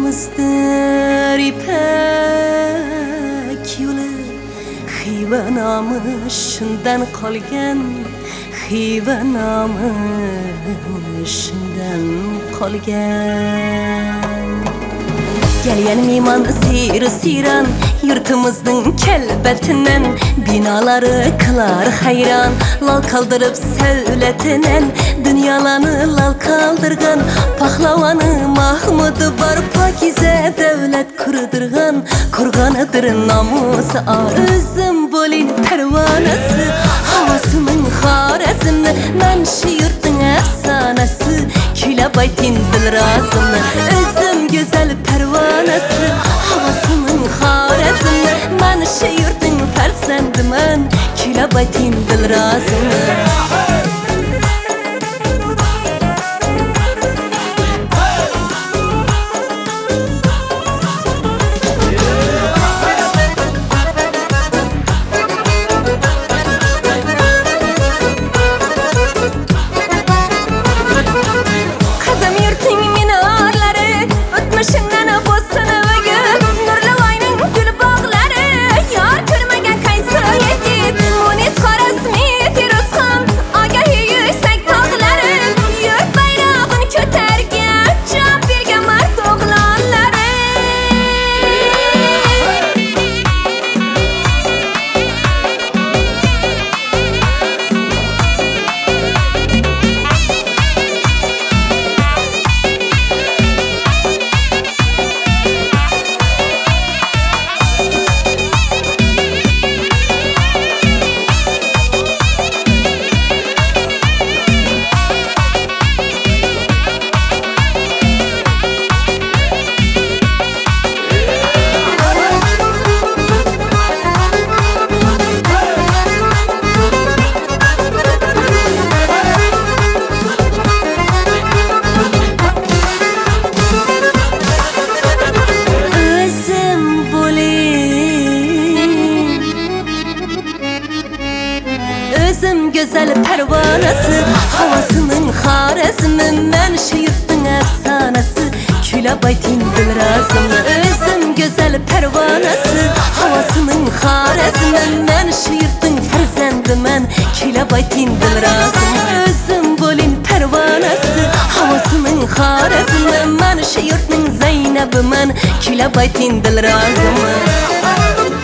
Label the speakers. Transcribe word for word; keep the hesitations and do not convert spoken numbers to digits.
Speaker 1: Yurtimizdir ipek yo'li, Xiva nomi shundan qolgan, Xiva nomi shundan qolgan. Gelyen miman seyri seyran, yurtimizning kelbetinden, binaları kılar hayran, lal kaldırıp sevletinden, dünyalarını lal kaldırgan, pahlavanı Mahmudu var, pakize devlet kurdurgan, kurganıdır namusu ar. Özüm bolin pervanesi, havasının Xorazmni, men şu yurtning efsanesi, Kula baytin Dilrazimni. Özüm güzel pervanesi, havasının Xorazmni, men şu yurtning farzandiman, Kula baytin Dilrazimni. Özüm güzel pervanesi, havasının Xorazmi, men şu yurtning efsanesi, Kula baytin Dilrazimni. Özüm güzel pervanesi, havasının Xorazmi, men şu yurtning farzandiman, Kula baytin Dilrazimni. Özüm bolin pervanesi, havasının Xorazmi, men şu yurtning Zaynabiman, Kula baytin Dilrazimni.